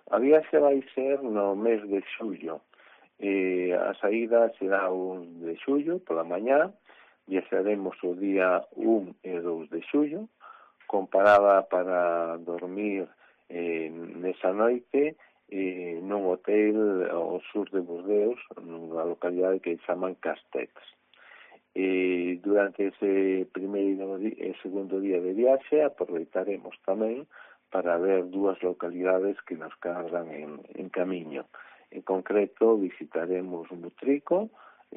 A viaxe vai ser no mes de xullo. A saída será o de xullo, pola mañá, viaxaremos o día 1 e 2 de xullo, con parada para dormir nesa noite nun hotel ao sur de Bordeos, nunha localidade que chaman Castex. Durante ese primeiro e segundo día de viaxe aproveitaremos tamén para ver dúas localidades que nos cargan en camiño. En concreto, visitaremos Mutrico,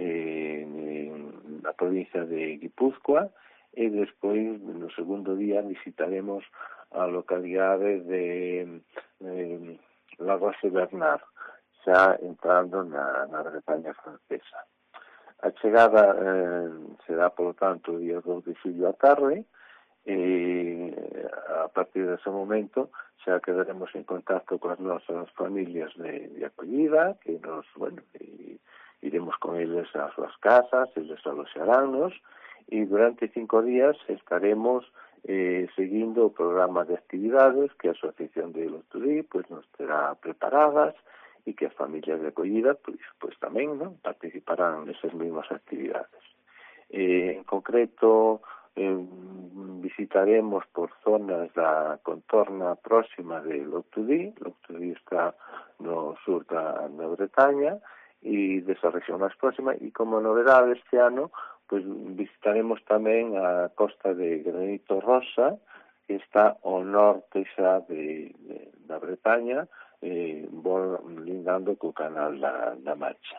na provincia de Guipúzcoa, e despois, no segundo día, visitaremos a localidade de La Roche-Bernard, xa entrando na Bretaña francesa. A chegada será, por lo tanto, o día 2 de xullo á tarde, e a partir dese momento xa quedaremos en contacto coas nosas familias de acollida, que nos, iremos con eles ás súas casas, eles aloxaránnos, e durante 5 días estaremos seguindo o programa de actividades que a Asociación de Loturí nos terá preparadas, e que as familias de acollida pois tamén participarán nesas mesmas actividades. En concreto, visitaremos por zonas da contorna próxima de Loutudí. Loutudí está no sur da Bretaña e desa región máis próxima, e como novedade este ano visitaremos tamén a costa de Granito Rosa, que está ao norte xa da Bretaña, lindando co canal da Mancha.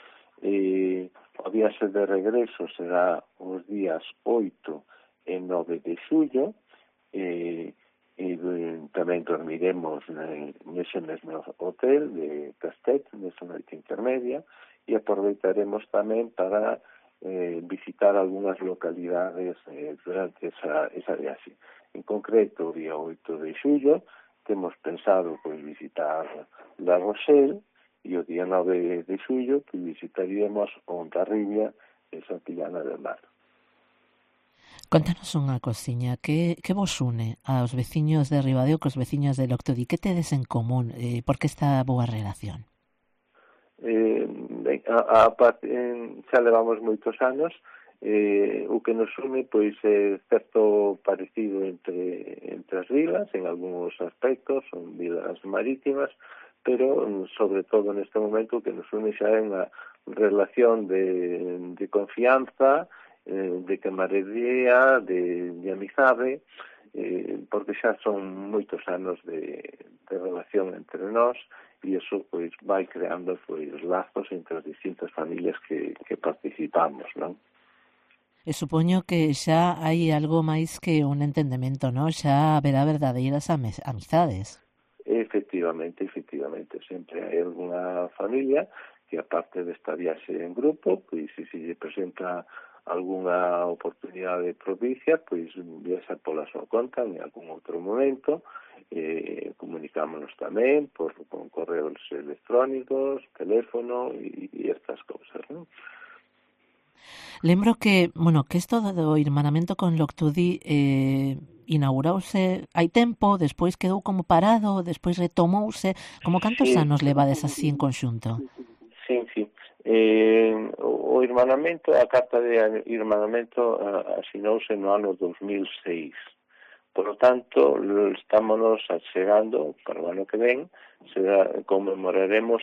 O viaxe de regreso será os días 8 e 9 de xullo, e tamén dormiremos nese mesmo hotel de Castet, nesa noite intermedia, e aproveitaremos tamén para visitar algunhas localidades durante esa viaxe. En concreto, o día 8 de xullo, temos pensado visitar La Rochelle, e o día 9 de xullo visitaríamos Ontarribia e Santillana del Mar. Contanos unha cosiña, que vos une aos veciños de Ribadeo cos veciños de Loutudí? Que tedes en común? Por que esta boa relación? Xa levamos moitos anos. O que nos une é certo parecido entre as vilas, en algúns aspectos, son vilas marítimas, pero sobre todo neste momento o que nos une xa é unha relación de confianza, de camarería, de amizade, porque xa son moitos anos de relación entre nós, e iso vai creando lazos entre as distintas familias que participamos, non? E supoño que xa hai algo máis que un entendemento, non? Xa haberá verdadeiras amizades. Efectivamente, sempre hai algunha familia que, aparte desta viaxe en grupo, se lle presenta algunha oportunidade propicia, viaxa pola súa conta en algún outro momento. Comunicámonos tamén con correos electrónicos, teléfono e estas cousas, non? Lembro que isto do irmanamento con Loutudí inaugurouse hai tempo, despois quedou como parado, despois retomouse. Como cantos anos levades así en conxunto? Sí. O irmanamento, a carta de irmanamento asinouse no ano 2006. Por lo tanto, estámonos achegando para o ano que ven, conmemoraremos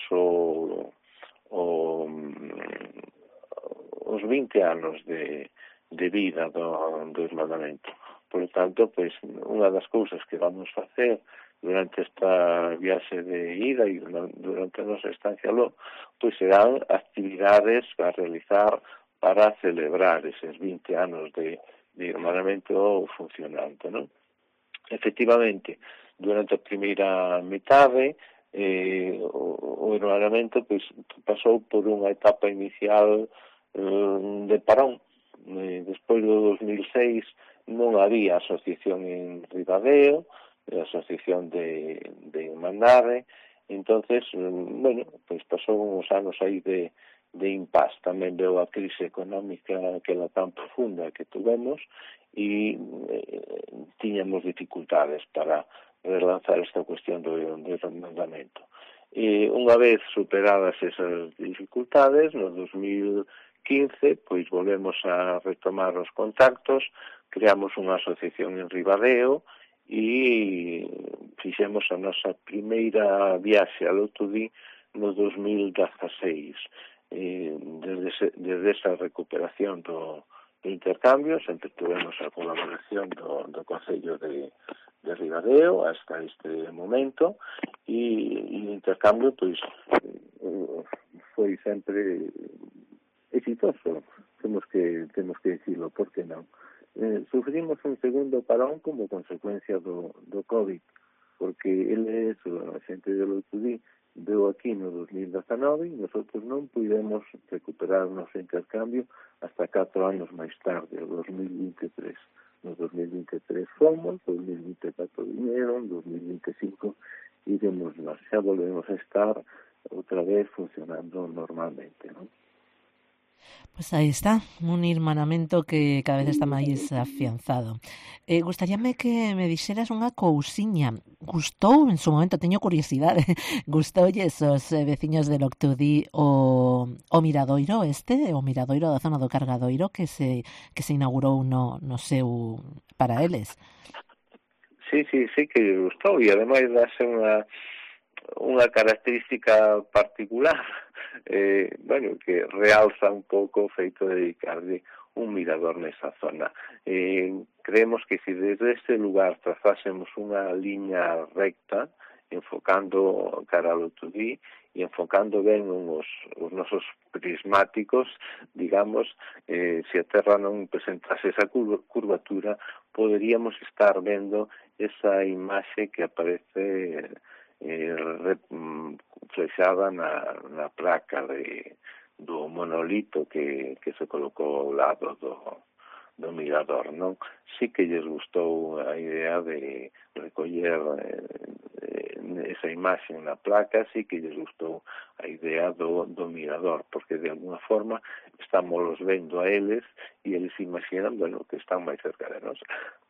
os 20 anos de vida do irmanamento. Por lo tanto, unha das cousas que vamos facer durante esta viaxe de ida e durante a nosa estancia serán actividades a realizar para celebrar eses 20 anos de irmanamento funcionante, non? Efectivamente, durante a primeira metade, o irmanamento pasou por unha etapa inicial de parón. Despois do 2006 non había asociación en Ribadeo, asociación de Irmandade. Entonces, pasou uns anos aí de impás. Tamén veo a crise económica aquela tan profunda que tuvemos, e tiñamos dificultades para relanzar esta cuestión do remendamento. E unha vez superadas esas dificultades, no 2015, pois volvemos a retomar os contactos, creamos unha asociación en Ribadeo e fixemos a nosa primeira viaxe a Loutudí no 2016. Desde esa recuperación do intercambio, sempre tuvemos a colaboración do Concello de Ribadeo hasta este momento, e o intercambio pois foi sempre exitoso, temos que dicirlo, por que non? Sufrimos un segundo parón como consecuencia do COVID, porque eles, a xente de Loutudí, veu aquí no 2019 e nosotros non pudemos recuperar o noso intercambio hasta 4 anos máis tarde, o 2023. No 2023 fomos, 2024 vinieron, 2025 iremos nós, xa volvemos a estar outra vez funcionando normalmente, non? Pois aí está, un irmanamento que cada vez está máis afianzado. Gustaríame que me dixeras unha cousiña. Gustou, en su momento, teño curiosidade, gustoulles os veciños de Loctudí o miradoiro o miradoiro da zona do Cargadoiro que se inaugurou no seu para eles? Sí que gustou, e ademais dáse unha característica particular, que realza un pouco o feito de dedicarle un mirador nesa zona. Creemos que se desde este lugar trazásemos unha liña recta, enfocando cara a Loutudí e enfocando ben os nosos prismáticos, digamos, se a Terra non presentase esa curvatura, poderíamos estar vendo esa imaxe que aparece reflexada na placa do monolito que se colocou ao lado do mirador, non? Sí que lles gustou a idea de recoller esa imaxe na placa, sí que lles gustou a idea do mirador, porque de alguna forma estamos vendo a eles e eles imaginan, que están máis cerca de nós.